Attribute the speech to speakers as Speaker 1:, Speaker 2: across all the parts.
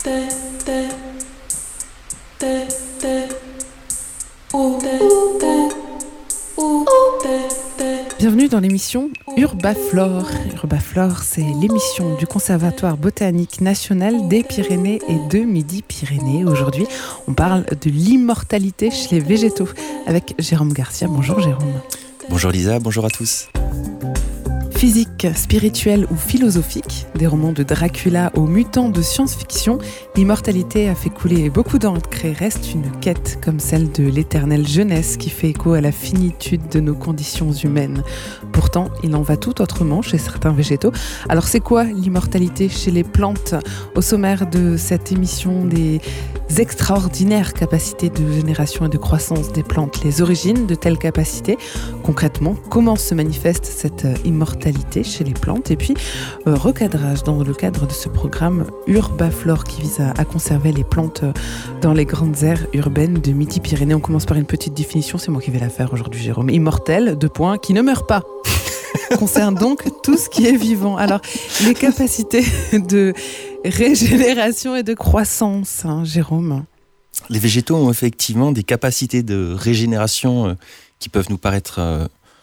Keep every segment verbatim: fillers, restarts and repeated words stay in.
Speaker 1: Bienvenue dans l'émission Urbaflore. Urbaflore, c'est l'émission du Conservatoire botanique national des Pyrénées et de Midi-Pyrénées. Aujourd'hui, on parle de l'immortalité chez les végétaux avec Jérôme Garcia. Bonjour Jérôme.
Speaker 2: Bonjour Lisa, bonjour à tous.
Speaker 1: Physique, spirituelle ou philosophique, des romans de Dracula aux mutants de science-fiction, l'immortalité a fait couler beaucoup d'encre et reste une quête comme celle de l'éternelle jeunesse qui fait écho à la finitude de nos conditions humaines. Pourtant, il en va tout autrement chez certains végétaux. Alors c'est quoi l'immortalité chez les plantes ? Au sommaire de cette émission, des extraordinaires capacités de génération et de croissance des plantes, les origines de telles capacités, concrètement, comment se manifeste cette immortalité chez les plantes, et puis euh, recadrage dans le cadre de ce programme Urbaflore qui vise à, à conserver les plantes dans les grandes aires urbaines de Midi-Pyrénées. On commence par une petite définition, c'est moi qui vais la faire aujourd'hui Jérôme. Immortel, deux points, qui ne meurt pas. Concerne donc tout ce qui est vivant. Alors, les capacités de régénération et de croissance, hein, Jérôme.
Speaker 2: Les végétaux ont effectivement des capacités de régénération euh, qui peuvent nous paraître euh,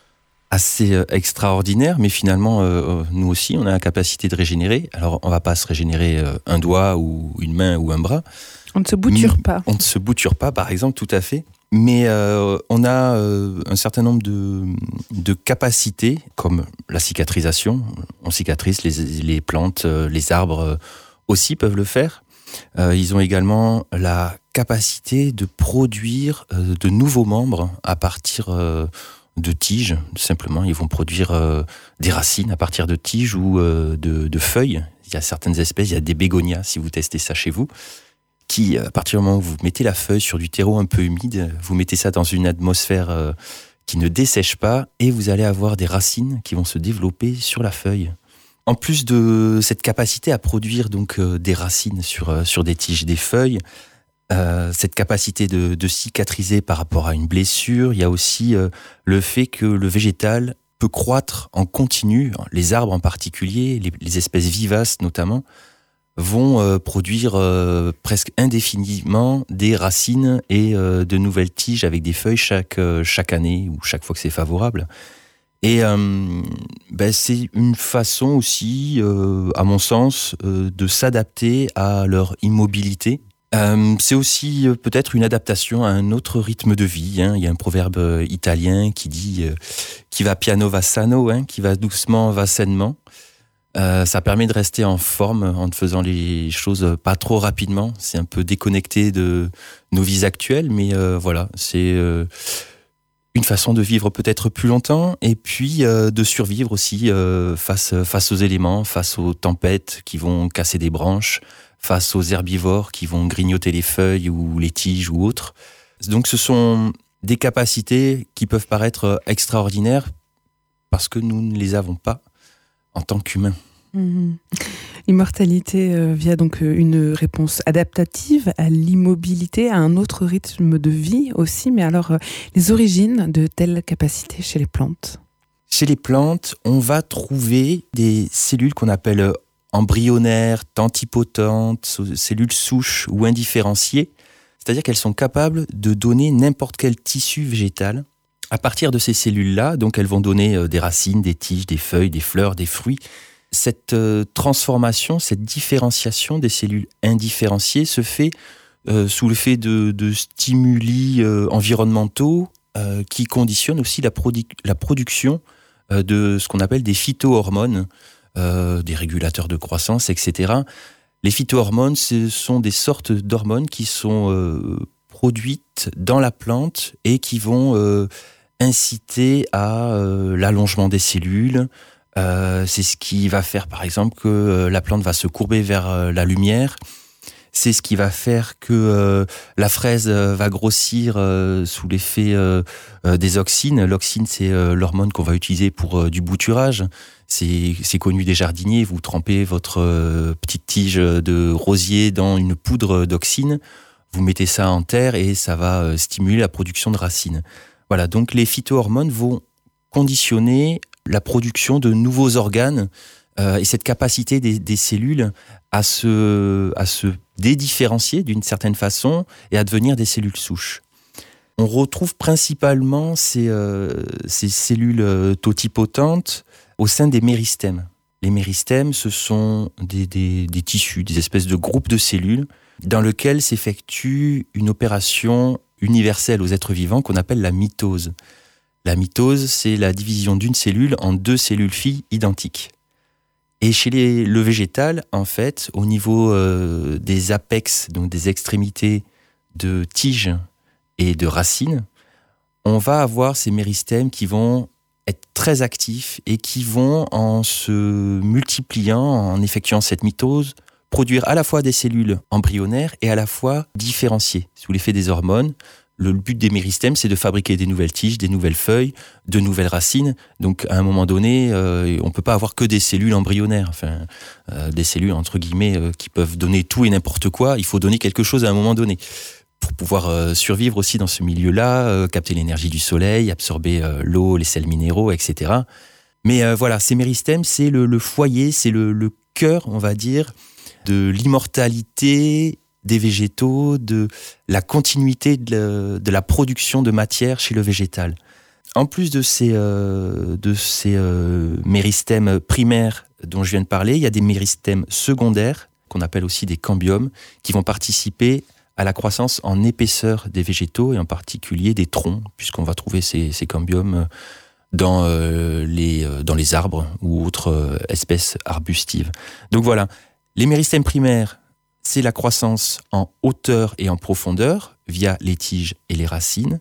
Speaker 2: assez euh, extraordinaires, mais finalement, euh, nous aussi, on a la capacité de régénérer. Alors, on ne va pas se régénérer euh, un doigt ou une main ou un bras.
Speaker 1: On ne se bouture pas.
Speaker 2: On ne se bouture pas, par exemple, tout à fait. Mais euh, on a euh, un certain nombre de, de capacités, comme la cicatrisation. On cicatrise, les, les plantes, euh, les arbres euh, aussi peuvent le faire. Euh, ils ont également la capacité de produire euh, de nouveaux membres à partir euh, de tiges. Simplement, ils vont produire euh, des racines à partir de tiges ou euh, de, de feuilles. Il y a certaines espèces, il y a des bégonias, si vous testez ça chez vous, qui, à partir du moment où vous mettez la feuille sur du terreau un peu humide, vous mettez ça dans une atmosphère euh, qui ne dessèche pas et vous allez avoir des racines qui vont se développer sur la feuille. En plus de cette capacité à produire donc euh, des racines sur, euh, sur des tiges, des feuilles, euh, cette capacité de, de cicatriser par rapport à une blessure, il y a aussi euh, le fait que le végétal peut croître en continu. Les arbres en particulier, les, les espèces vivaces notamment, vont euh, produire euh, presque indéfiniment des racines et euh, de nouvelles tiges avec des feuilles chaque, euh, chaque année ou chaque fois que c'est favorable. Et euh, ben, c'est une façon aussi, euh, à mon sens, euh, de s'adapter à leur immobilité. Euh, c'est aussi euh, peut-être une adaptation à un autre rythme de vie. Hein. Il y a un proverbe euh, italien qui dit euh, « qui va piano va sano hein, », qui va doucement va sainement. Euh, ça permet de rester en forme en ne faisant les choses pas trop rapidement. C'est un peu déconnecté de nos vies actuelles, mais euh, voilà, c'est euh, une façon de vivre peut-être plus longtemps et puis euh, de survivre aussi euh, face, face aux éléments, face aux tempêtes qui vont casser des branches, face aux herbivores qui vont grignoter les feuilles ou les tiges ou autres. Donc ce sont des capacités qui peuvent paraître extraordinaires parce que nous ne les avons pas en tant qu'humain.
Speaker 1: Mmh. L'immortalité euh, via donc une réponse adaptative à l'immobilité, à un autre rythme de vie aussi. Mais alors, euh, les origines de telles capacités chez les plantes ?
Speaker 2: Chez les plantes, on va trouver des cellules qu'on appelle embryonnaires, tentipotentes, cellules souches ou indifférenciées. C'est-à-dire qu'elles sont capables de donner n'importe quel tissu végétal. À partir de ces cellules-là, donc elles vont donner des racines, des tiges, des feuilles, des fleurs, des fruits. Cette euh, transformation, cette différenciation des cellules indifférenciées se fait euh, sous le fait de, de stimuli euh, environnementaux euh, qui conditionnent aussi la, produ- la production euh, de ce qu'on appelle des phytohormones, euh, des régulateurs de croissance, et cetera. Les phytohormones, ce sont des sortes d'hormones qui sont euh, produites dans la plante et qui vont euh, inciter à euh, l'allongement des cellules. Euh, c'est ce qui va faire, par exemple, que euh, la plante va se courber vers euh, la lumière. C'est ce qui va faire que euh, la fraise euh, va grossir euh, sous l'effet euh, euh, des auxines. L'auxine, c'est euh, l'hormone qu'on va utiliser pour euh, du bouturage. C'est, c'est connu des jardiniers. Vous trempez votre euh, petite tige de rosier dans une poudre d'auxine. Vous mettez ça en terre et ça va euh, stimuler la production de racines. Voilà, donc les phytohormones vont conditionner la production de nouveaux organes euh, et cette capacité des, des cellules à se, à se dédifférencier d'une certaine façon et à devenir des cellules souches. On retrouve principalement ces, euh, ces cellules euh, totipotentes au sein des méristèmes. Les méristèmes, ce sont des, des, des tissus, des espèces de groupes de cellules dans lesquels s'effectue une opération universelle aux êtres vivants qu'on appelle la mitose. La mitose, c'est la division d'une cellule en deux cellules filles identiques. Et chez les, le végétal, en fait, au niveau euh, des apex, donc des extrémités de tiges et de racines, on va avoir ces méristèmes qui vont être très actifs et qui vont, en se multipliant, en effectuant cette mitose, produire à la fois des cellules embryonnaires et à la fois différenciées sous l'effet des hormones. Le but des méristèmes, c'est de fabriquer des nouvelles tiges, des nouvelles feuilles, de nouvelles racines. Donc, à un moment donné, euh, on ne peut pas avoir que des cellules embryonnaires, enfin, euh, des cellules, entre guillemets, euh, qui peuvent donner tout et n'importe quoi. Il faut donner quelque chose à un moment donné pour pouvoir euh, survivre aussi dans ce milieu-là, euh, capter l'énergie du soleil, absorber euh, l'eau, les sels minéraux, et cetera. Mais euh, voilà, ces méristèmes, c'est le, le foyer, c'est le, le cœur, on va dire, de l'immortalité des végétaux, de la continuité de la, de la production de matière chez le végétal. En plus de ces, euh, de ces euh, méristèmes primaires dont je viens de parler, il y a des méristèmes secondaires, qu'on appelle aussi des cambiomes, qui vont participer à la croissance en épaisseur des végétaux, et en particulier des troncs, puisqu'on va trouver ces, ces cambiomes dans, euh, les, dans les arbres ou autres euh, espèces arbustives. Donc voilà, les méristèmes primaires, c'est la croissance en hauteur et en profondeur via les tiges et les racines.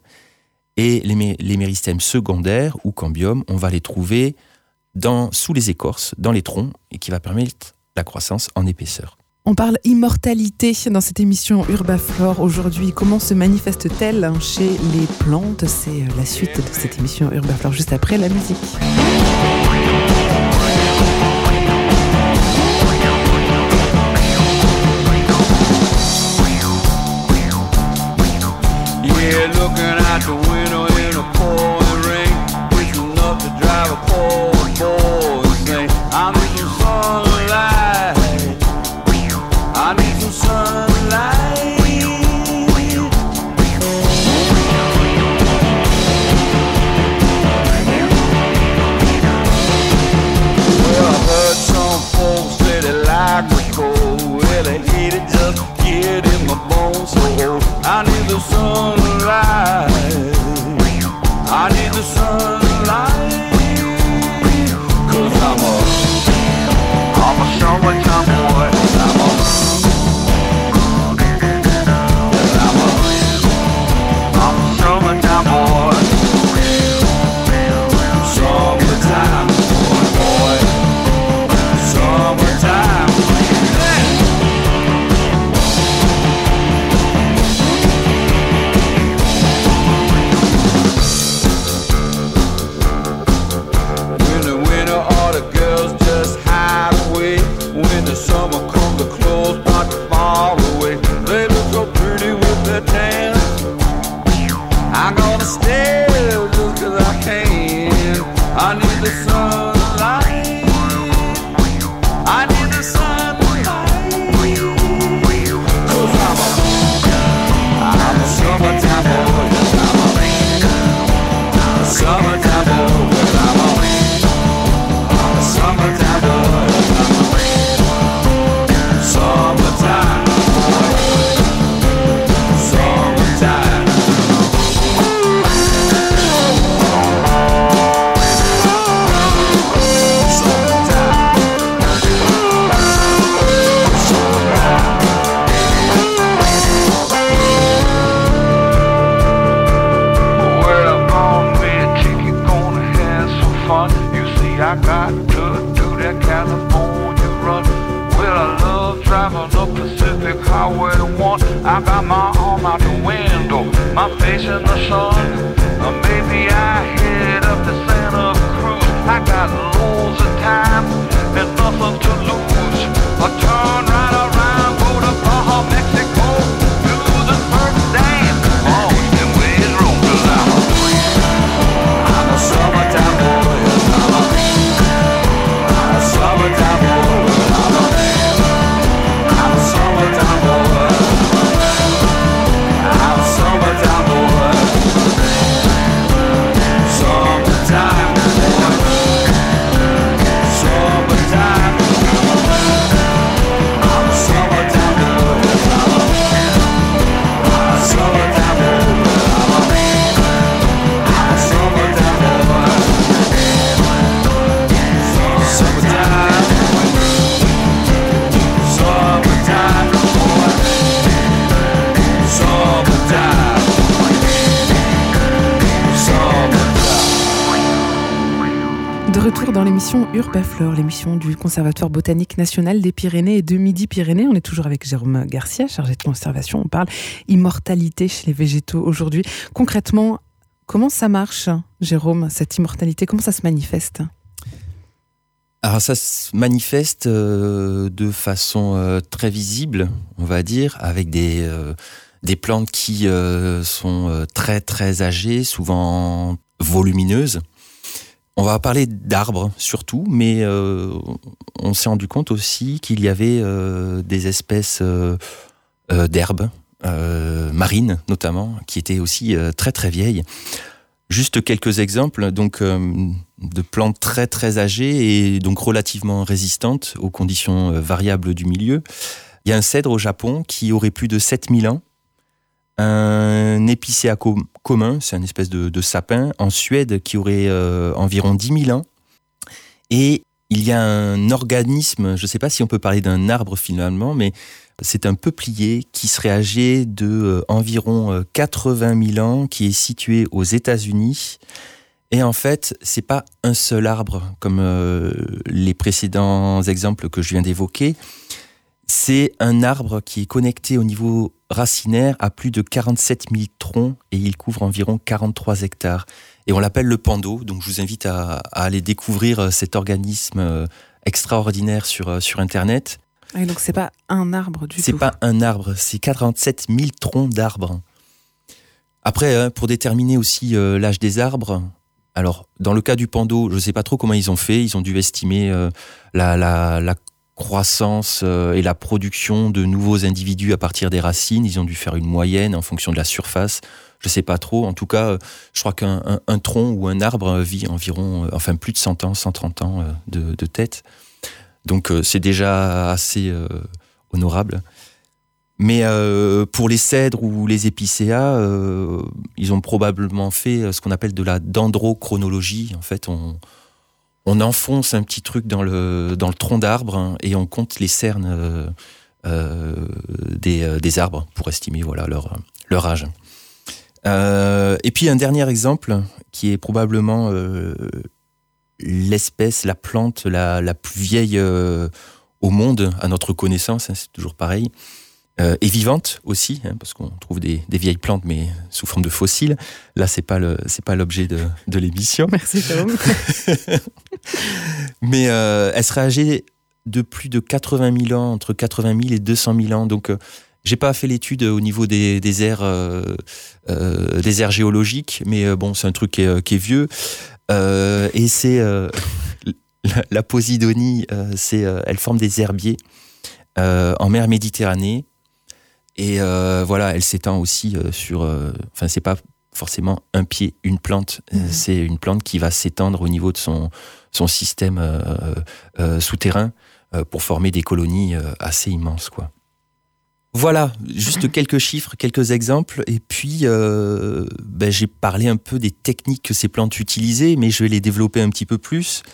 Speaker 2: Et les, mé- les méristèmes secondaires ou cambiomes, on va les trouver dans, sous les écorces, dans les troncs, et qui va permettre la croissance en épaisseur.
Speaker 1: On parle immortalité dans cette émission Urbaflore. Aujourd'hui, comment se manifeste-t-elle chez les plantes? C'est la suite de cette émission Urbaflore, juste après la musique.
Speaker 3: Yeah, looking out the window in a pouring rain, it's enough to drive a poor boy insane. I need some sunlight, I need some sunlight. Well, I heard some folks say they like the cold, well, they hate it just get in my bones so old. I need the sunlight, I need the sunlight, cause I'm a, I'm a summertime boy, I'm a, I'm a, I'm a summertime boy, summertime boy, summertime. Summer comes, the clothes start to fall away. They look so pretty with their tan. I'm gonna stay just cause I can. I need the sunlight, I need the sunlight, cause I'm a, I'm a summertime boy, yes I'm a, a summertime boy, yes I'm a, I'm a summertime boy, yes I'm a. Summertime, summertime. Well, I'm gonna be a chicken, gonna have some fun. You see, I got to do that California run. Well, I love driving the Pacific Highway one. I got my arm out the window, my face in the sun. Or maybe I head up to Santa Cruz. I got loads of time and nothing to lose. I turn right around, go to Baja, Mexico, do the surf dance. Oh, and where's room to laugh? I'm a summertime boy, yes, I'm a, I'm a summertime.
Speaker 1: dans l'émission Urbaflore, l'émission du Conservatoire botanique national des Pyrénées et de Midi-Pyrénées. On est toujours avec Jérôme Garcia, chargé de conservation. On parle immortalité chez les végétaux aujourd'hui. Concrètement, comment ça marche, Jérôme, cette immortalité? Comment ça se manifeste?
Speaker 2: Alors ça se manifeste euh, de façon euh, très visible, on va dire, avec des, euh, des plantes qui euh, sont euh, très très âgées, souvent volumineuses. On va parler d'arbres surtout, mais euh, on s'est rendu compte aussi qu'il y avait euh, des espèces euh, euh, d'herbes, euh, marines notamment, qui étaient aussi euh, très très vieilles. Juste quelques exemples donc, euh, de plantes très très âgées et donc relativement résistantes aux conditions euh, variables du milieu. Il y a un cèdre au Japon qui aurait plus de sept mille ans. Un épicéa com- commun, c'est une espèce de, de sapin, en Suède qui aurait euh, environ dix mille ans. Et il y a un organisme, je ne sais pas si on peut parler d'un arbre finalement, mais c'est un peuplier qui serait âgé de euh, environ euh, quatre-vingt mille ans, qui est situé aux États-Unis. Et en fait, c'est pas un seul arbre comme euh, les précédents exemples que je viens d'évoquer. C'est un arbre qui est connecté au niveau racinaire à plus de quarante-sept mille troncs et il couvre environ quarante-trois hectares. Et on l'appelle le pando, donc je vous invite à, à aller découvrir cet organisme extraordinaire sur, sur Internet.
Speaker 1: Et donc c'est pas un arbre du
Speaker 2: c'est
Speaker 1: tout.
Speaker 2: C'est pas un arbre, c'est quarante-sept mille troncs d'arbres. Après, pour déterminer aussi euh, l'âge des arbres, alors dans le cas du pando, je ne sais pas trop comment ils ont fait, ils ont dû estimer euh, la, la, la croissance euh, et la production de nouveaux individus à partir des racines, ils ont dû faire une moyenne en fonction de la surface, je ne sais pas trop, en tout cas, euh, je crois qu'un un, un tronc ou un arbre vit environ, euh, enfin plus de cent ans, cent trente ans euh, de, de tête. Donc euh, c'est déjà assez euh, honorable. Mais euh, pour les cèdres ou les épicéas, euh, ils ont probablement fait ce qu'on appelle de la dendrochronologie. En fait, on, on enfonce un petit truc dans le, dans le tronc d'arbre hein, et on compte les cernes euh, euh, des, euh, des arbres pour estimer voilà, leur, leur âge. Euh, et puis un dernier exemple qui est probablement... Euh, l'espèce, la plante la, la plus vieille euh, au monde, à notre connaissance, hein, c'est toujours pareil, euh, et vivante aussi, hein, parce qu'on trouve des, des vieilles plantes, mais sous forme de fossiles. Là, c'est pas le, c'est pas l'objet de, de l'émission.
Speaker 1: Merci, Jérôme.
Speaker 2: Mais euh, elle serait âgée de plus de quatre-vingt mille ans, entre quatre-vingt mille et deux cent mille ans, donc... Euh, J'ai pas fait l'étude au niveau des, des aires, euh, euh, des aires géologiques, mais euh, bon, c'est un truc qui est, qui est vieux. Euh, et c'est euh, la, la Posidonie, euh, c'est, euh, elle forme des herbiers euh, en mer Méditerranée. Et euh, voilà, elle s'étend aussi euh, sur. Enfin, euh, c'est pas forcément un pied, une plante. Mmh. C'est une plante qui va s'étendre au niveau de son son système euh, euh, souterrain euh, pour former des colonies euh, assez immenses, quoi. Voilà, juste quelques chiffres, quelques exemples, et puis euh, ben, j'ai parlé un peu des techniques que ces plantes utilisaient, mais je vais les développer un petit peu plus.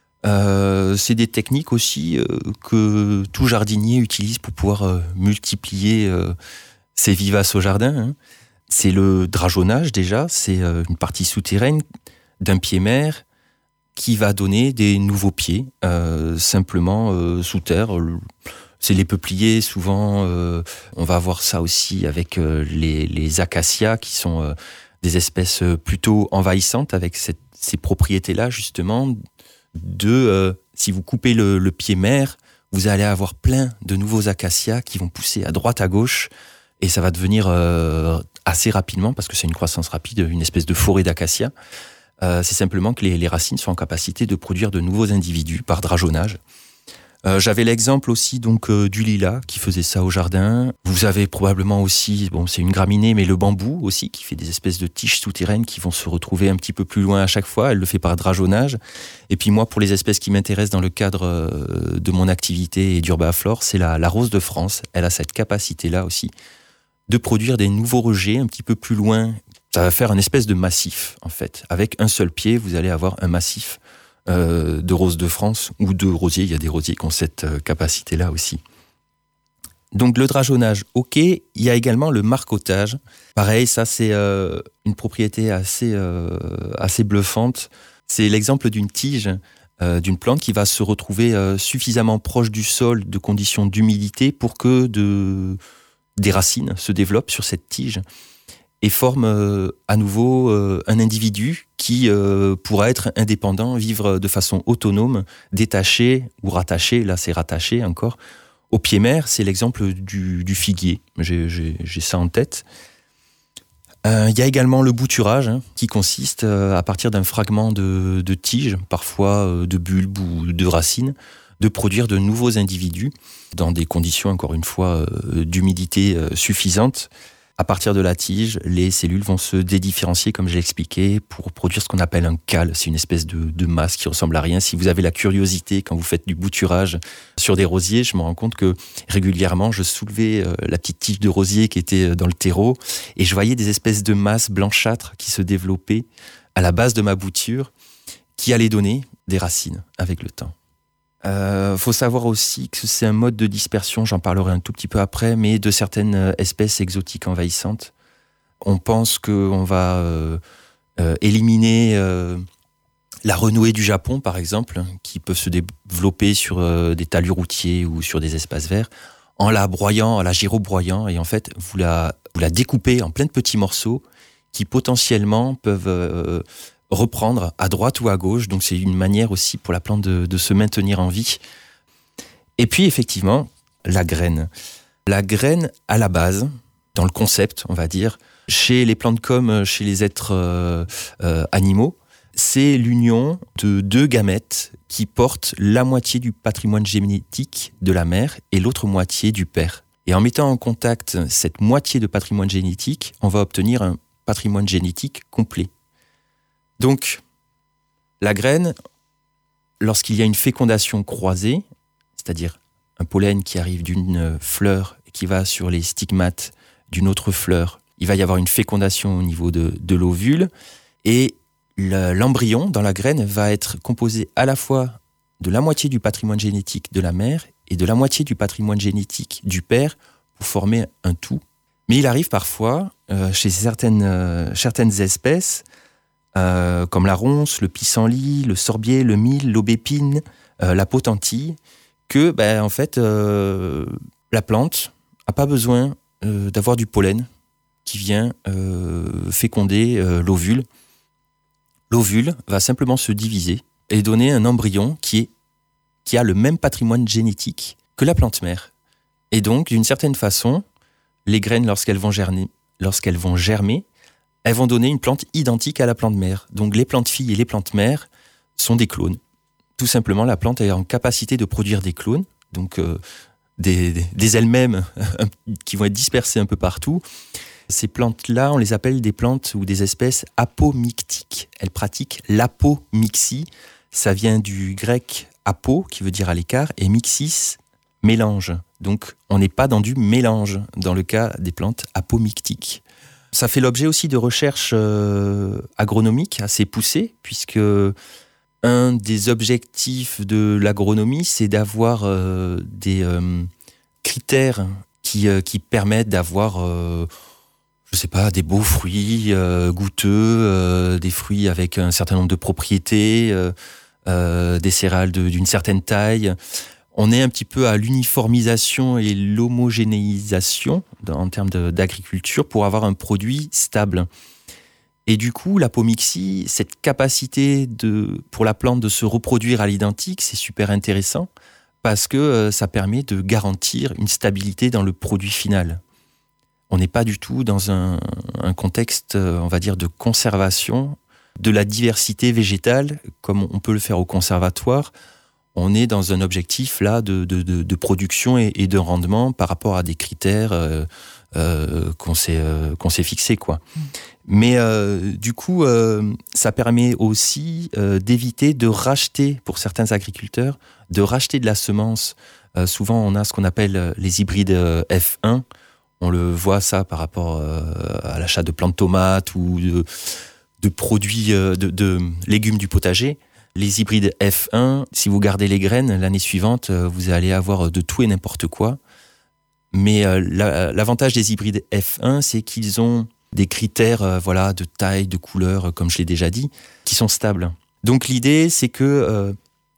Speaker 2: Euh, c'est des techniques aussi euh, que tout jardinier utilise pour pouvoir euh, multiplier euh, ses vivaces au jardin. Hein. C'est le drageonnage déjà, c'est euh, une partie souterraine d'un pied-mère qui va donner des nouveaux pieds, euh, simplement euh, sous terre. Le, C'est les peupliers, souvent, euh, on va voir ça aussi avec euh, les, les acacias, qui sont euh, des espèces plutôt envahissantes, avec cette, ces propriétés-là, justement, de, euh, si vous coupez le, le pied mère, vous allez avoir plein de nouveaux acacias qui vont pousser à droite, à gauche, et ça va devenir euh, assez rapidement, parce que c'est une croissance rapide, une espèce de forêt d'acacias. Euh, c'est simplement que les, les racines sont en capacité de produire de nouveaux individus par drageonnage. Euh, j'avais l'exemple aussi donc euh, du lilas qui faisait ça au jardin. Vous avez probablement aussi, bon c'est une graminée, mais le bambou aussi qui fait des espèces de tiges souterraines qui vont se retrouver un petit peu plus loin à chaque fois. Elle le fait par drageonnage. Et puis moi, pour les espèces qui m'intéressent dans le cadre euh, de mon activité et d'Urbaflore, c'est la, la rose de France. Elle a cette capacité-là aussi de produire des nouveaux rejets un petit peu plus loin. Ça va faire une espèce de massif en fait. Avec un seul pied, vous allez avoir un massif Euh, de roses de France ou de rosiers. Il y a des rosiers qui ont cette euh, capacité-là aussi. Donc le drageonnage, ok. Il y a également le marcottage. Pareil, ça c'est euh, une propriété assez, euh, assez bluffante. C'est l'exemple d'une tige euh, d'une plante qui va se retrouver euh, suffisamment proche du sol, de conditions d'humidité, pour que de, des racines se développent sur cette tige et forment euh, à nouveau euh, un individu qui euh, pourra être indépendant, vivre de façon autonome, détaché ou rattaché, là c'est rattaché encore, au pied mère. C'est l'exemple du, du figuier, j'ai, j'ai, j'ai ça en tête. Il euh, y a également le bouturage, hein, qui consiste euh, à partir d'un fragment de, de tige, parfois euh, de bulbe ou de racine, de produire de nouveaux individus dans des conditions, encore une fois, euh, d'humidité euh, suffisante. À partir de la tige, les cellules vont se dédifférencier, comme je l'ai expliqué, pour produire ce qu'on appelle un cale. C'est une espèce de, de masse qui ressemble à rien. Si vous avez la curiosité, quand vous faites du bouturage sur des rosiers, je me rends compte que régulièrement, je soulevais euh, la petite tige de rosier qui était dans le terreau et je voyais des espèces de masses blanchâtres qui se développaient à la base de ma bouture, qui allaient donner des racines avec le temps. Il euh, faut savoir aussi que c'est un mode de dispersion, j'en parlerai un tout petit peu après, mais de certaines espèces exotiques envahissantes. On pense qu'on va euh, euh, éliminer euh, la renouée du Japon, par exemple, qui peut se développer sur euh, des talus routiers ou sur des espaces verts, en la broyant, en la gyrobroyant, et en fait, vous la, vous la découpez en plein de petits morceaux qui potentiellement peuvent Euh, reprendre à droite ou à gauche, donc c'est une manière aussi pour la plante de, de se maintenir en vie. Et puis effectivement, la graine. La graine à la base, dans le concept, on va dire, chez les plantes comme chez les êtres euh, euh, animaux, c'est l'union de deux gamètes qui portent la moitié du patrimoine génétique de la mère et l'autre moitié du père. Et en mettant en contact cette moitié de patrimoine génétique, on va obtenir un patrimoine génétique complet. Donc, la graine, lorsqu'il y a une fécondation croisée, c'est-à-dire un pollen qui arrive d'une fleur et qui va sur les stigmates d'une autre fleur, il va y avoir une fécondation au niveau de, de l'ovule, et le, l'embryon dans la graine va être composé à la fois de la moitié du patrimoine génétique de la mère et de la moitié du patrimoine génétique du père pour former un tout. Mais il arrive parfois, euh, chez certaines, euh, certaines espèces, Euh, comme la ronce, le pissenlit, le sorbier, le mil, l'aubépine, euh, la potentille, que ben, en fait, euh, la plante n'a pas besoin euh, d'avoir du pollen qui vient euh, féconder euh, l'ovule. L'ovule va simplement se diviser et donner un embryon qui, est, qui a le même patrimoine génétique que la plante mère. Et donc, d'une certaine façon, les graines, lorsqu'elles vont germer, lorsqu'elles vont germer, elles vont donner une plante identique à la plante mère. Donc les plantes filles et les plantes mères sont des clones. Tout simplement, la plante est en capacité de produire des clones, donc euh, des, des, des elles-mêmes qui vont être dispersées un peu partout. Ces plantes-là, on les appelle des plantes ou des espèces apomictiques. Elles pratiquent l'apomixie. Ça vient du grec apo, qui veut dire à l'écart, et mixis, mélange. Donc on n'est pas dans du mélange dans le cas des plantes apomictiques. Ça fait l'objet aussi de recherches euh, agronomiques assez poussées, puisque un des objectifs de l'agronomie, c'est d'avoir euh, des euh, critères qui, euh, qui permettent d'avoir, euh, je sais pas, des beaux fruits euh, goûteux, euh, des fruits avec un certain nombre de propriétés, euh, euh, des céréales de, d'une certaine taille. On est un petit peu à l'uniformisation et l'homogénéisation en termes de, d'agriculture pour avoir un produit stable. Et du coup, l'apomixie, cette capacité de, pour la plante de se reproduire à l'identique, c'est super intéressant parce que euh, ça permet de garantir une stabilité dans le produit final. On n'est pas du tout dans un, un contexte, on va dire, de conservation de la diversité végétale comme on peut le faire au conservatoire. On est dans un objectif là de, de, de, de production et, et de rendement par rapport à des critères euh, euh, qu'on s'est, euh, qu'on s'est fixés, quoi. Mmh. Mais euh, du coup, euh, ça permet aussi euh, d'éviter de racheter, pour certains agriculteurs, de racheter de la semence. Euh, souvent, on a ce qu'on appelle les hybrides F un. On le voit ça par rapport euh, à l'achat de plantes de tomates ou de, de produits, euh, de, de légumes du potager. Les hybrides F un, si vous gardez les graines, l'année suivante, vous allez avoir de tout et n'importe quoi. Mais euh, la, l'avantage des hybrides F un, c'est qu'ils ont des critères euh, voilà, de taille, de couleur, comme je l'ai déjà dit, qui sont stables. Donc l'idée, c'est que euh,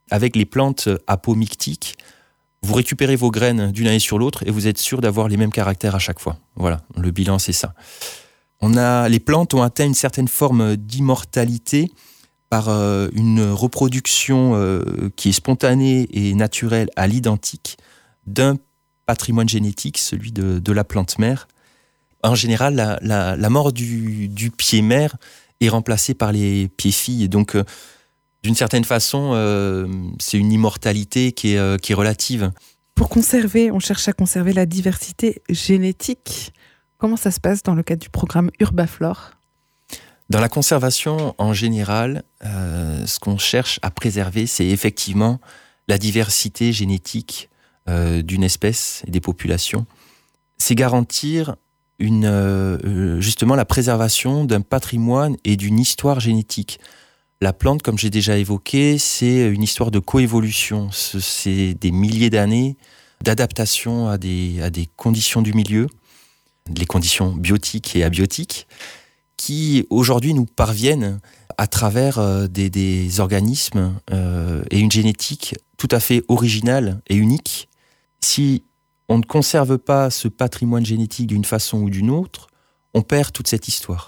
Speaker 2: Avec les plantes apomictiques, vous récupérez vos graines d'une année sur l'autre et vous êtes sûr d'avoir les mêmes caractères à chaque fois. Voilà, le bilan, c'est ça. On a, les plantes ont atteint une certaine forme d'immortalité par euh, une reproduction euh, qui est spontanée et naturelle à l'identique d'un patrimoine génétique, celui de, de la plante mère. En général, la, la, la mort du, du pied mère est remplacée par les pieds filles. Donc, euh, d'une certaine façon, euh, c'est une immortalité qui est, euh, qui est relative.
Speaker 1: Pour conserver, on cherche à conserver la diversité génétique. Comment ça se passe dans le cadre du programme Urbaflore ?
Speaker 2: Dans la conservation, en général, euh, ce qu'on cherche à préserver, c'est effectivement la diversité génétique euh, d'une espèce et des populations. C'est garantir une, euh, justement la préservation d'un patrimoine et d'une histoire génétique. La plante, comme j'ai déjà évoqué, c'est une histoire de coévolution. C'est des milliers d'années d'adaptation à des, à des conditions du milieu, les conditions biotiques et abiotiques, qui aujourd'hui nous parviennent à travers euh, des, des organismes euh, et une génétique tout à fait originale et unique. Si on ne conserve pas ce patrimoine génétique d'une façon ou d'une autre, on perd toute cette histoire.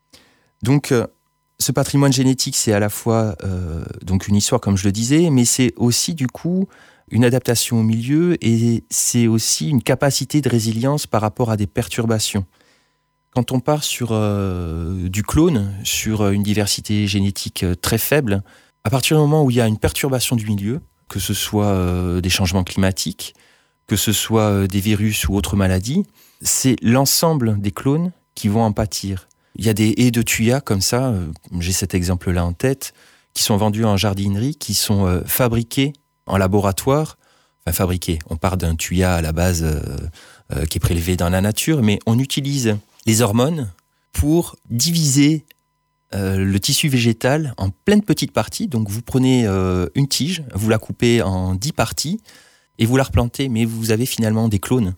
Speaker 2: Donc, euh, ce patrimoine génétique, c'est à la fois euh, donc une histoire, comme je le disais, mais c'est aussi du coup une adaptation au milieu et c'est aussi une capacité de résilience par rapport à des perturbations. Quand on part sur euh, du clone, sur une diversité génétique très faible, à partir du moment où il y a une perturbation du milieu, que ce soit euh, des changements climatiques, que ce soit euh, des virus ou autres maladies, c'est l'ensemble des clones qui vont en pâtir. Il y a des haies de thuya comme ça, euh, j'ai cet exemple-là en tête, qui sont vendus en jardinerie, qui sont euh, fabriqués en laboratoire. Enfin, fabriqués, on part d'un thuya à la base euh, euh, qui est prélevé dans la nature, mais on utilise les hormones pour diviser euh, le tissu végétal en plein de petites parties. Donc vous prenez euh, une tige, vous la coupez en dix parties et vous la replantez, mais vous avez finalement des clones.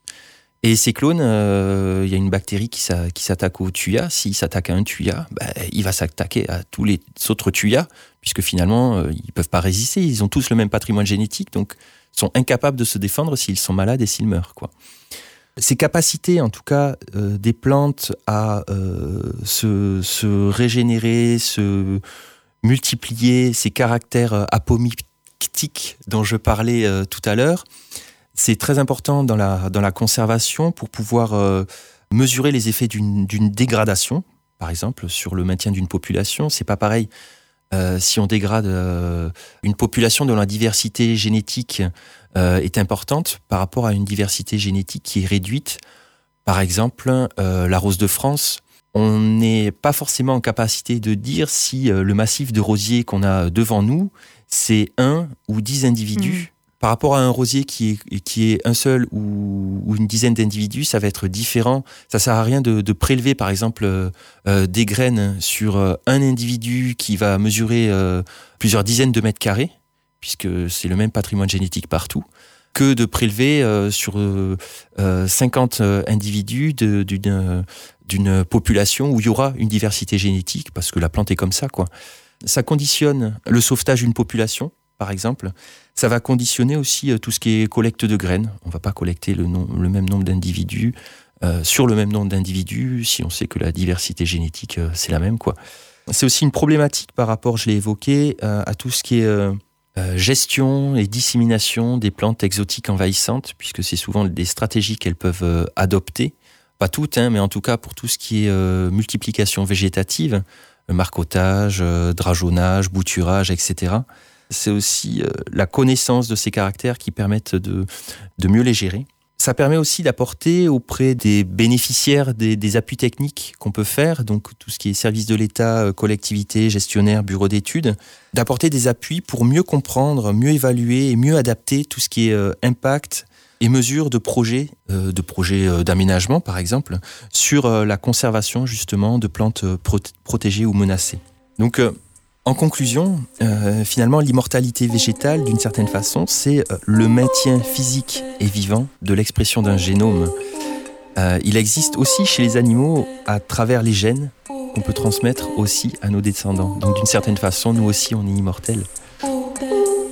Speaker 2: Et ces clones, il euh, y a une bactérie qui, s'a, qui s'attaque au thuya. S'il s'attaque à un thuya, bah, il va s'attaquer à tous les autres thuyas, puisque finalement, euh, ils ne peuvent pas résister. Ils ont tous le même patrimoine génétique, donc sont incapables de se défendre s'ils sont malades et s'ils meurent, quoi. Ces capacités, en tout cas, euh, des plantes à euh, se, se régénérer, se multiplier, ces caractères apomictiques dont je parlais euh, tout à l'heure, c'est très important dans la, dans la conservation pour pouvoir euh, mesurer les effets d'une, d'une dégradation, par exemple, sur le maintien d'une population. C'est pas pareil euh, si on dégrade euh, une population dont la diversité génétique euh, est importante par rapport à une diversité génétique qui est réduite. Par exemple, euh, la rose de France, on n'est pas forcément en capacité de dire si euh, le massif de rosiers qu'on a devant nous, c'est un ou dix individus. Mmh. Par rapport à un rosier qui est, qui est un seul ou, ou une dizaine d'individus, ça va être différent. Ça sert à rien de, de prélever, par exemple, euh, des graines sur euh, un individu qui va mesurer euh, plusieurs dizaines de mètres carrés, puisque c'est le même patrimoine génétique partout, que de prélever euh, sur euh, cinquante individus de, d'une, d'une population où il y aura une diversité génétique, parce que la plante est comme ça, quoi. Ça conditionne le sauvetage d'une population, par exemple. Ça va conditionner aussi euh, tout ce qui est collecte de graines. On ne va pas collecter le, nom, le même nombre d'individus euh, sur le même nombre d'individus si on sait que la diversité génétique, euh, c'est la même, quoi. C'est aussi une problématique par rapport, je l'ai évoqué, euh, à tout ce qui est euh, euh, gestion et dissémination des plantes exotiques envahissantes, puisque c'est souvent des stratégies qu'elles peuvent euh, adopter. Pas toutes, hein, mais en tout cas pour tout ce qui est euh, multiplication végétative, euh, marcottage, euh, drageonnage, bouturage, et cetera. C'est aussi euh, la connaissance de ces caractères qui permettent de, de mieux les gérer. Ça permet aussi d'apporter auprès des bénéficiaires des, des appuis techniques qu'on peut faire, donc tout ce qui est service de l'État, collectivité, gestionnaire, bureau d'études, d'apporter des appuis pour mieux comprendre, mieux évaluer et mieux adapter tout ce qui est euh, impact et mesures de projets, euh, de projets euh, d'aménagement par exemple, sur euh, la conservation justement de plantes euh, pro- protégées ou menacées. Donc euh, En conclusion, euh, finalement, l'immortalité végétale, d'une certaine façon, c'est euh, le maintien physique et vivant de l'expression d'un génome. Euh, il existe aussi chez les animaux, à travers les gènes, qu'on peut transmettre aussi à nos descendants. Donc d'une certaine façon, nous aussi, on est immortels.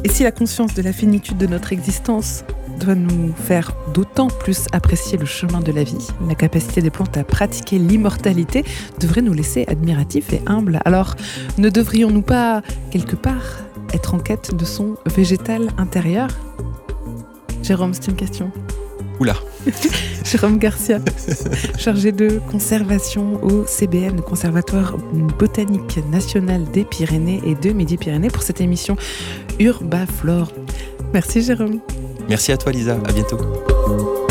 Speaker 1: si la conscience de la finitude de notre existence doit nous faire d'autant plus apprécier le chemin de la vie, la capacité des plantes à pratiquer l'immortalité devrait nous laisser admiratifs et humbles. Alors, ne devrions-nous pas, quelque part, être en quête de son végétal intérieur ? Jérôme, c'est une question.
Speaker 2: Oula.
Speaker 1: Jérôme Garcia, chargé de conservation au C B N, Conservatoire botanique national des Pyrénées et de Midi-Pyrénées, pour cette émission Urbaflore. Merci Jérôme.
Speaker 2: Merci à toi Lisa, à bientôt.